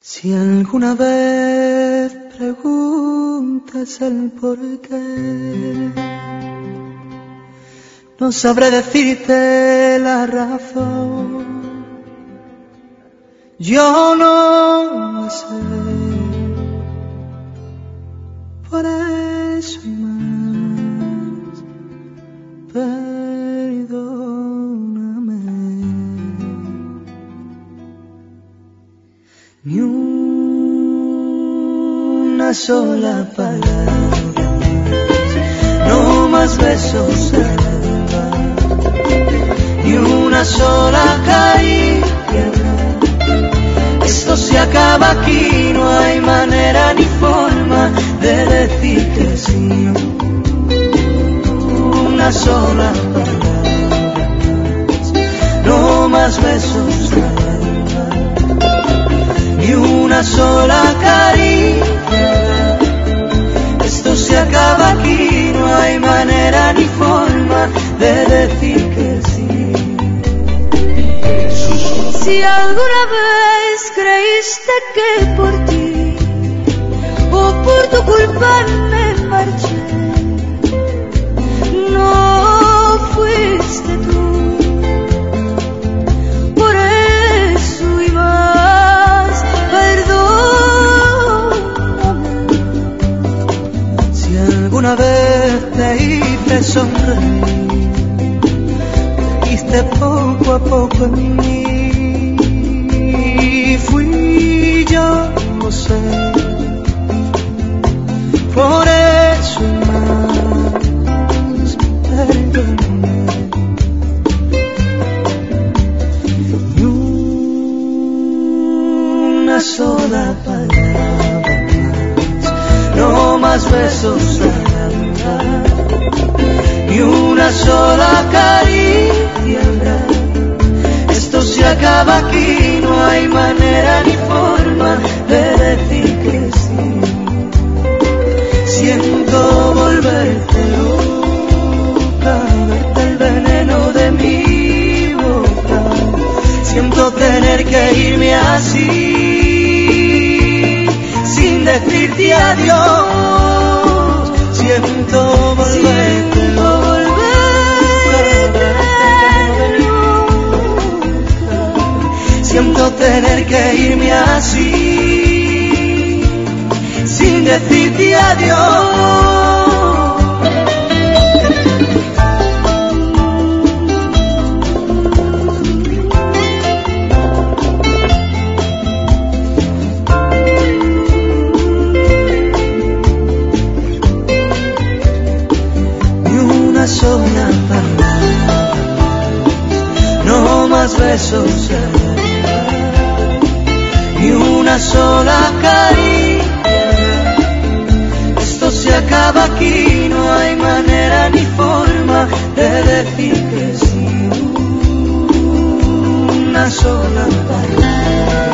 Si alguna vez preguntas el por qué, no sabré decirte la razón. Yo no lo sé, por eso y más, perdóname. Ni una sola palabra, no más besos al alba, ni una sola caricia. Esto se acaba aquí, no hay manera ni forma de decir que sí. Una sola palabra, no más besos al alba, ni una sola caricia. Esto se acaba aquí, no hay manera ni forma de decir que sí. Si alguna vez creíste que por ti o por tu culpa me marché, no fuiste tú, por eso y más, perdóname. Si alguna vez te hice sonreír, creíste poco a poco en mí, fui yo, no sé, por eso más, perdóname. Ni una sola palabra más, no más besos al alba, ni una sola caricia habrá. Esto se acaba aquí, no hay manera ni forma de decir que sí. Siento volverte loca, verte el veneno de mi boca. Siento tener que irme así, sin decirte adiós. Siento volverte loca. Siento tener que irme así, sin decirte adiós. Ni una sola palabra, no más besos al alba, ni una sola caricia. Esto se acaba aquí, no hay manera ni forma de decir que sí. Una sola palabra.